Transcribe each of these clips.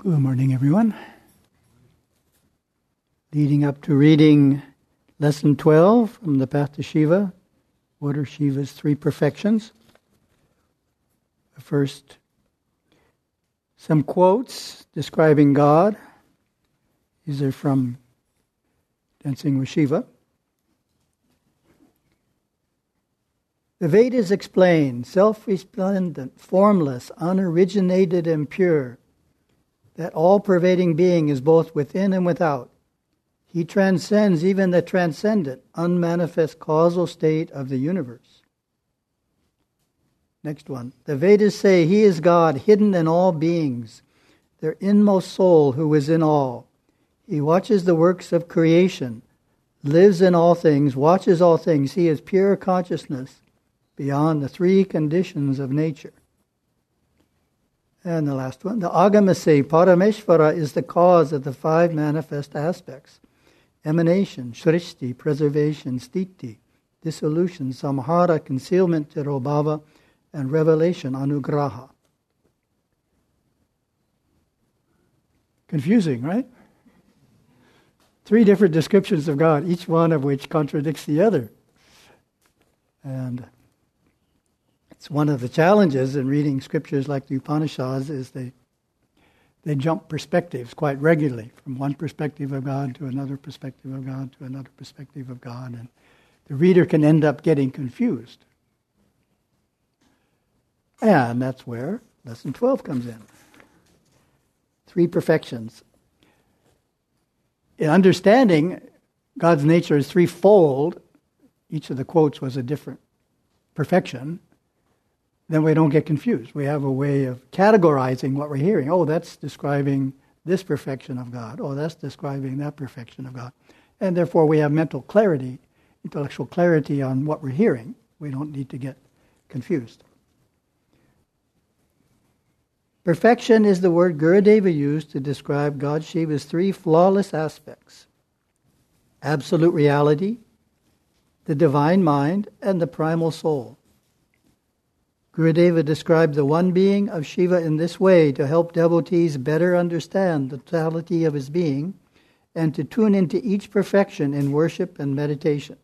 Good morning, everyone. Leading up to reading Lesson 12 from the Path to Shiva, what are Shiva's three perfections? First, some quotes describing God. These are from Dancing with Shiva. The Vedas explain, self-resplendent, formless, unoriginated, and pure, that all-pervading being is both within and without. He transcends even the transcendent, unmanifest causal state of the universe. Next one. The Vedas say He is God, hidden in all beings, their inmost soul who is in all. He watches the works of creation, lives in all things, watches all things. He is pure consciousness beyond the three conditions of nature. And the last one, the Agamas say Parameshvara is the cause of the five manifest aspects: emanation, shrishti, preservation, sthiti, dissolution, samhara, concealment, tirobhava, and revelation, anugraha. Confusing, right? Three different descriptions of God, each one of which contradicts the other. And it's one of the challenges in reading scriptures like the Upanishads is they jump perspectives quite regularly, from one perspective of God to another perspective of God to another perspective of God, and the reader can end up getting confused. And that's where Lesson 12 comes in. Three perfections. In understanding God's nature is threefold, each of the quotes was a different perfection, then we don't get confused. We have a way of categorizing what we're hearing. Oh, that's describing this perfection of God. Oh, that's describing that perfection of God. And therefore we have mental clarity, intellectual clarity on what we're hearing. We don't need to get confused. Perfection is the word Gurudeva used to describe God Shiva's three flawless aspects: absolute reality, the divine mind, and the primal soul. Gurudeva described the one being of Shiva in this way to help devotees better understand the totality of his being and to tune into each perfection in worship and meditation.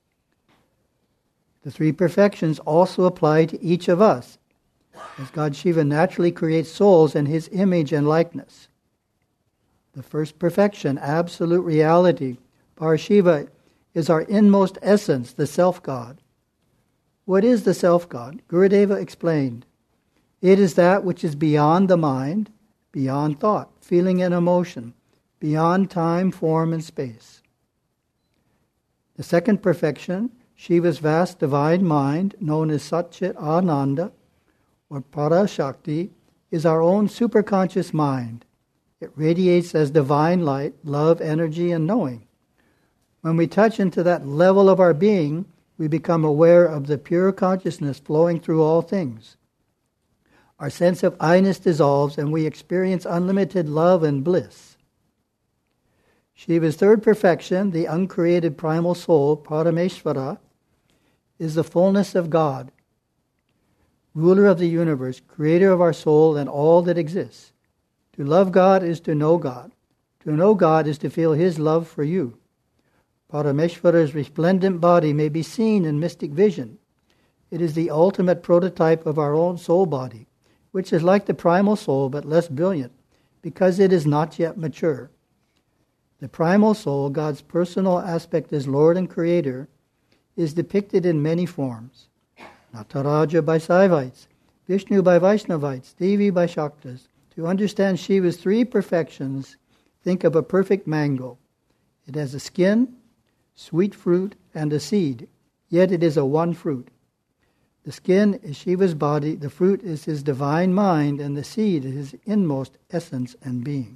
The three perfections also apply to each of us, as God Shiva naturally creates souls in his image and likeness. The first perfection, absolute reality, Parashiva, is our inmost essence, the self-God. What is the self-God? Gurudeva explained. It is that which is beyond the mind, beyond thought, feeling and emotion, beyond time, form, and space. The second perfection, Shiva's vast divine mind, known as Satchit Ananda, or Parashakti, is our own superconscious mind. It radiates as divine light, love, energy, and knowing. When we touch into that level of our being, we become aware of the pure consciousness flowing through all things. Our sense of I-ness dissolves and we experience unlimited love and bliss. Shiva's third perfection, the uncreated primal soul, Parameshvara, is the fullness of God, ruler of the universe, creator of our soul and all that exists. To love God is to know God. To know God is to feel his love for you. Parameshvara's resplendent body may be seen in mystic vision. It is the ultimate prototype of our own soul body, which is like the primal soul but less brilliant, because it is not yet mature. The primal soul, God's personal aspect as Lord and Creator, is depicted in many forms. Nataraja by Saivites, Vishnu by Vaishnavites, Devi by Shaktas. To understand Shiva's three perfections, think of a perfect mango. It has a skin, sweet fruit, and a seed, yet it is a one fruit. The skin is Shiva's body, the fruit is his divine mind, and the seed is his inmost essence and being.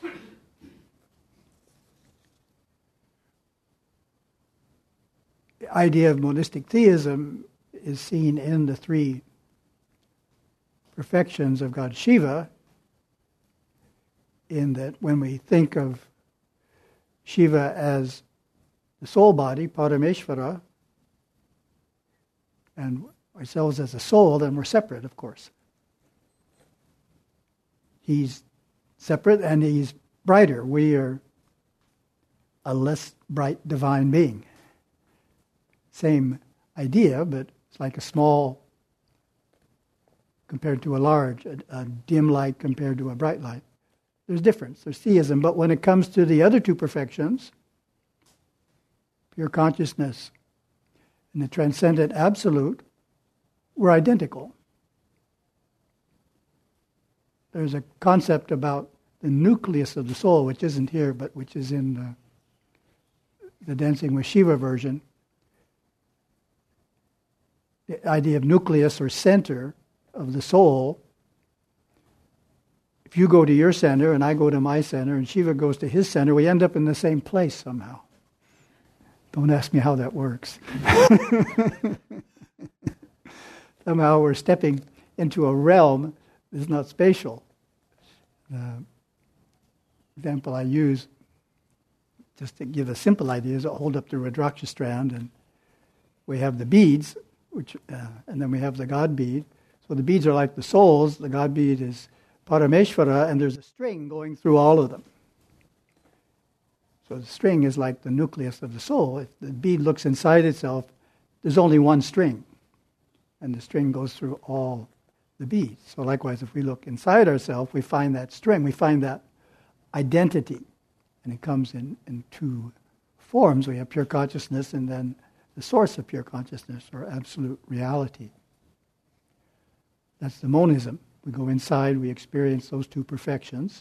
The idea of monistic theism is seen in the three perfections of God Shiva, in that when we think of Shiva as the soul body, Parameshvara, and ourselves as a soul, then we're separate, of course. He's separate, and he's brighter. We are a less bright divine being. Same idea, but it's like a small compared to a large, a dim light compared to a bright light. There's difference, there's theism, but when it comes to the other two perfections, pure consciousness and the transcendent absolute, we're identical. There's a concept about the nucleus of the soul, which isn't here, but which is in the Dancing with Shiva version. The idea of nucleus or center of the soul. If you go to your center and I go to my center and Shiva goes to his center, we end up in the same place somehow. Don't ask me how that works. Somehow we're stepping into a realm that's not spatial. The example I use, just to give a simple idea, is I hold up the Rudraksha strand and we have the beads, and then we have the God bead. So the beads are like the souls, the God bead is Parameshvara, and there's a string going through all of them. So the string is like the nucleus of the soul. If the bead looks inside itself, there's only one string, and the string goes through all the beads. So likewise, if we look inside ourselves, we find that string, we find that identity, and it comes in two forms. We have pure consciousness and then the source of pure consciousness, or absolute reality. That's the monism. We go inside, we experience those two perfections.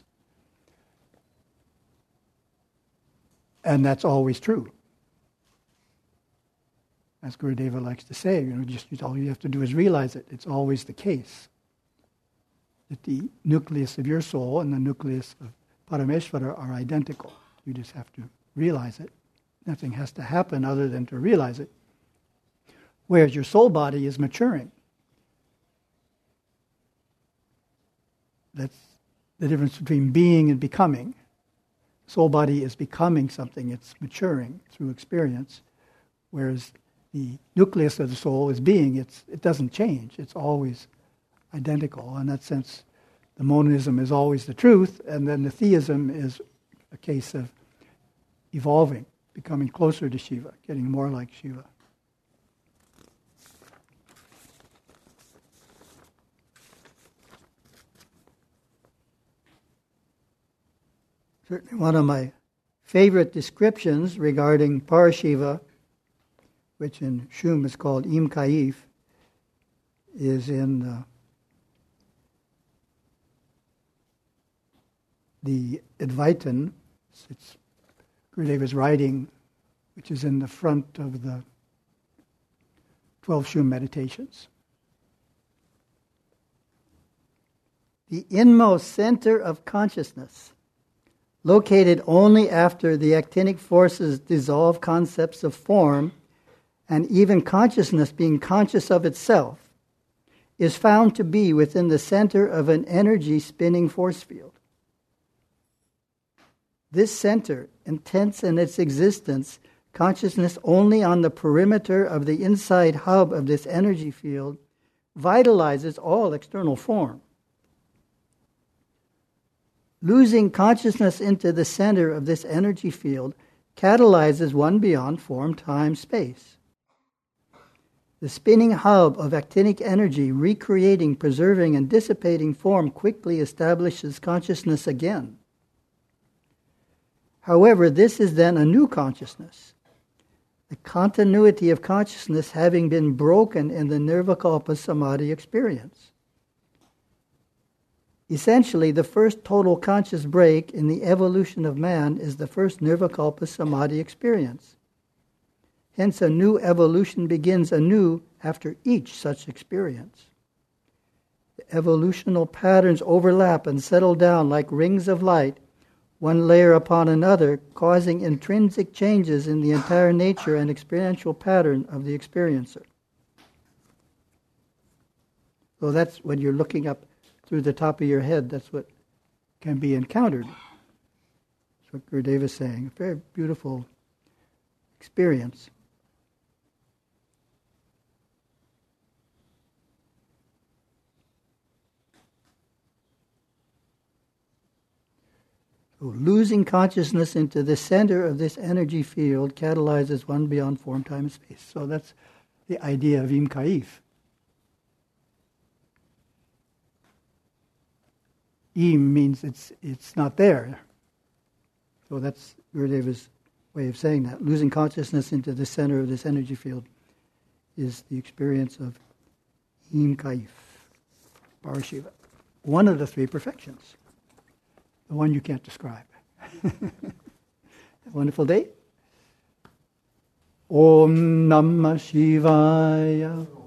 And that's always true. As Gurudeva likes to say, just all you have to do is realize it. It's always the case that the nucleus of your soul and the nucleus of Parameshvara are identical. You just have to realize it. Nothing has to happen other than to realize it. Whereas your soul body is maturing. That's the difference between being and becoming. Soul body is becoming something, it's maturing through experience, whereas the nucleus of the soul is being, it doesn't change, it's always identical. In that sense, the monism is always the truth, and then the theism is a case of evolving, becoming closer to Shiva, getting more like Shiva. Certainly one of my favorite descriptions regarding Parashiva, which in Shum is called Im Kaif, is in the Advaitin. It's Gurudeva's writing, which is in the front of the 12 Shum meditations. The inmost center of consciousness, located only after the actinic forces dissolve concepts of form, and even consciousness being conscious of itself, is found to be within the center of an energy spinning force field. This center, intense in its existence, consciousness only on the perimeter of the inside hub of this energy field, vitalizes all external form. Losing consciousness into the center of this energy field catalyzes one beyond form, time, space. The spinning hub of actinic energy, recreating, preserving, and dissipating form, quickly establishes consciousness again. However, this is then a new consciousness, the continuity of consciousness having been broken in the Nirvikalpa Samadhi experience. Essentially, the first total conscious break in the evolution of man is the first Nirvikalpa Samadhi experience. Hence, a new evolution begins anew after each such experience. The evolutional patterns overlap and settle down like rings of light, one layer upon another, causing intrinsic changes in the entire nature and experiential pattern of the experiencer. So that's when you're looking up through the top of your head, that's what can be encountered. That's what Gurudeva is saying. A very beautiful experience. So losing consciousness into the center of this energy field catalyzes one beyond form, time, and space. So that's the idea of Im Kaif. Im means it's not there. So that's Gurudeva's way of saying that. Losing consciousness into the center of this energy field is the experience of Im Kaif, Parashiva. One of the three perfections. The one you can't describe. Have a wonderful day. Om Namah Shivaya.